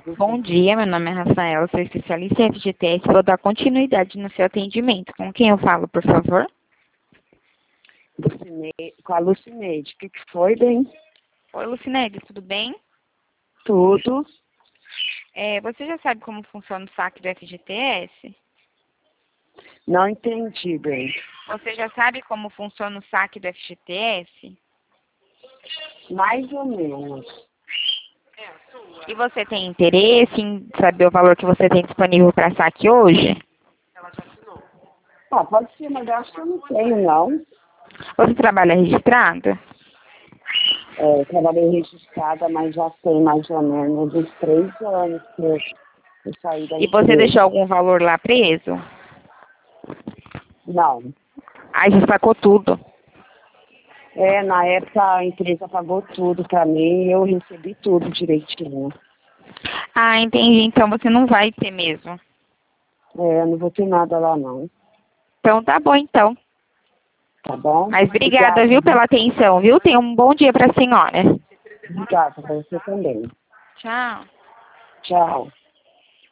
Tudo Bom bem. dia, meu nome é Rafaela, sou especialista em FGTS e vou dar continuidade no seu atendimento. Com quem eu falo, por favor? Com a Lucineide. O que foi, bem? Oi, Lucineide, tudo bem? Tudo. Você já sabe como funciona o saque do FGTS? Não entendi, bem. Você já sabe como funciona o saque do FGTS? Mais ou menos. E você tem interesse em saber o valor que você tem disponível para saque hoje? Ah, pode ser, mas eu acho que eu não tenho, não. Você trabalha registrado? Eu trabalhei registrada, mas já tem mais ou menos uns 3 anos que eu saí da E você empresa. deixou algum valor lá preso? Não. Aí já sacou tudo. Na época a empresa pagou tudo pra mim e eu recebi tudo direitinho. Ah, entendi. Então você não vai ter mesmo. Não vou ter nada lá, não. Então tá bom, então. Tá bom? Mas obrigada, Obrigada, viu, viu? pela atenção, viu? Tenha um bom dia para a senhora. Obrigada pra você também. Tchau. Tchau.